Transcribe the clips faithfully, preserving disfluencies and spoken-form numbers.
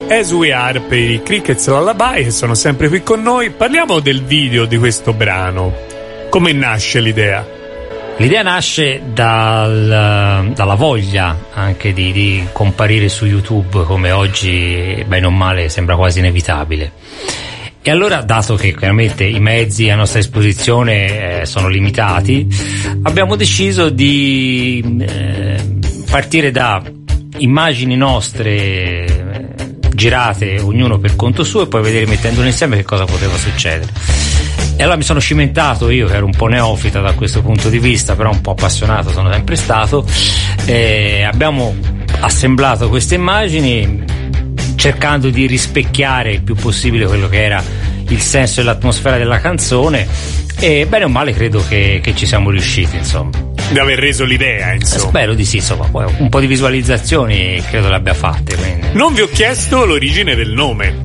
As We Are per i Crickets Lullaby, che sono sempre qui con noi. Parliamo del video di questo brano. Come nasce l'idea? L'idea nasce dal, dalla voglia anche di, di comparire su YouTube, come oggi bene o male sembra quasi inevitabile. E allora, dato che chiaramente i mezzi a nostra disposizione eh, sono limitati, abbiamo deciso di eh, partire da immagini nostre eh, girate ognuno per conto suo e poi vedere, mettendole insieme, che cosa poteva succedere. E allora mi sono cimentato io, che ero un po' neofita da questo punto di vista, però un po' appassionato sono sempre stato. E abbiamo assemblato queste immagini cercando di rispecchiare il più possibile quello che era il senso e l'atmosfera della canzone, e bene o male credo che, che ci siamo riusciti, insomma. Di aver reso l'idea, insomma. Spero di sì, insomma, poi un po' di visualizzazioni credo le abbia fatte. Quindi. Non vi ho chiesto l'origine del nome.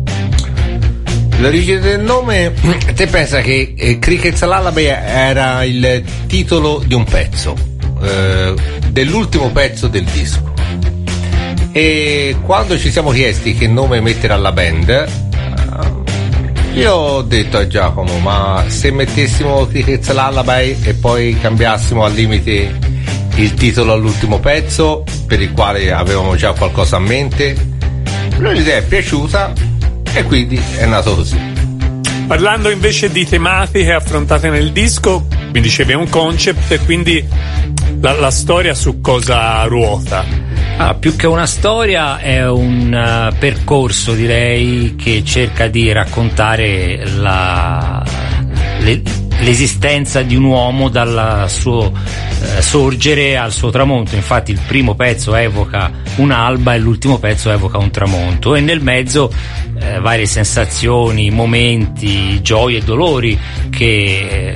L'origine del nome, te pensa che eh, Crickets Lullaby era il titolo di un pezzo, eh, dell'ultimo pezzo del disco. E quando ci siamo chiesti che nome mettere alla band, io ho detto a Giacomo: ma se mettessimo Crickets Lullaby e poi cambiassimo al limite il titolo all'ultimo pezzo, per il quale avevamo già qualcosa a mente? Lui l'idea è piaciuta e quindi è nato così. Parlando invece di tematiche affrontate nel disco, mi dicevi è un concept, e quindi la, la storia su cosa ruota? Ah, più che una storia è un uh, percorso, direi, che cerca di raccontare la, le, l'esistenza di un uomo dal suo uh, sorgere al suo tramonto. Infatti il primo pezzo evoca un'alba e l'ultimo pezzo evoca un tramonto, e nel mezzo uh, varie sensazioni, momenti, gioie e dolori che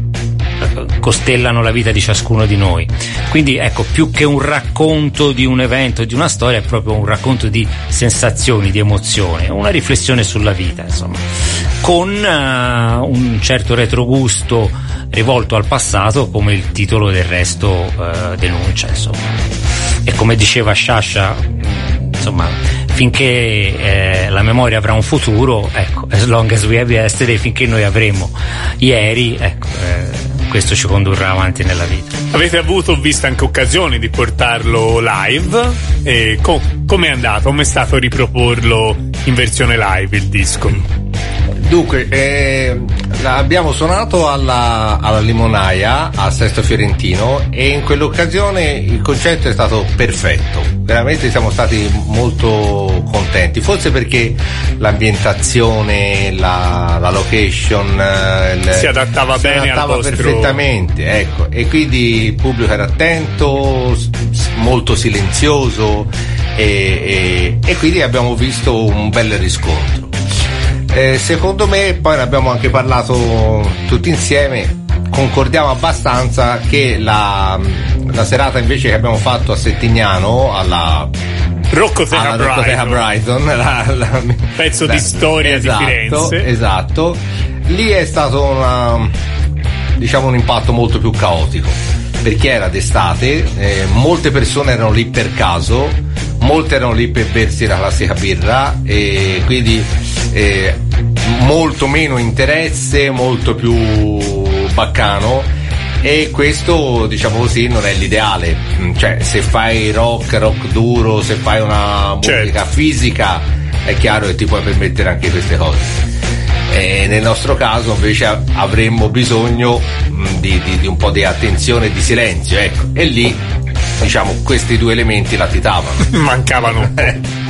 uh, costellano la vita di ciascuno di noi. Quindi ecco, più che un racconto di un evento, di una storia, è proprio un racconto di sensazioni, di emozione, una riflessione sulla vita, insomma, con uh, un certo retrogusto rivolto al passato, come il titolo del resto uh, denuncia, insomma. E come diceva Sciascia, insomma, finché eh, la memoria avrà un futuro, ecco, as long as we have yesterday, finché noi avremo ieri, ecco, eh, questo ci condurrà avanti nella vita. Avete avuto, ho visto, anche occasioni di portarlo live, e co- com'è andato? Com'è stato riproporlo in versione live il disco? Dunque, eh, abbiamo suonato alla, alla Limonaia a Sesto Fiorentino, e in quell'occasione il concerto è stato perfetto, veramente siamo stati molto contenti, forse perché l'ambientazione, la, la location il, si adattava si bene adattava al vostro... perfettamente, ecco, e quindi il pubblico era attento, molto silenzioso, e, e, e quindi abbiamo visto un bel riscontro. Eh, secondo me, poi ne abbiamo anche parlato tutti insieme, concordiamo abbastanza che la, la serata invece che abbiamo fatto a Settignano, alla Roccoteca Brighton, Brighton la, la, pezzo la, di storia esatto, di Firenze, esatto, lì è stato una, diciamo, un impatto molto più caotico, perché era d'estate, eh, molte persone erano lì per caso, molte erano lì per bersi la classica birra, e quindi eh, molto meno interesse, molto più baccano, e questo, diciamo così, non è l'ideale. Cioè, se fai rock, rock duro, se fai una musica certo. fisica, è chiaro che ti puoi permettere anche queste cose. E nel nostro caso invece avremmo bisogno di, di, di un po' di attenzione e di silenzio, ecco, e lì, diciamo, questi due elementi latitavano. Mancavano un po'.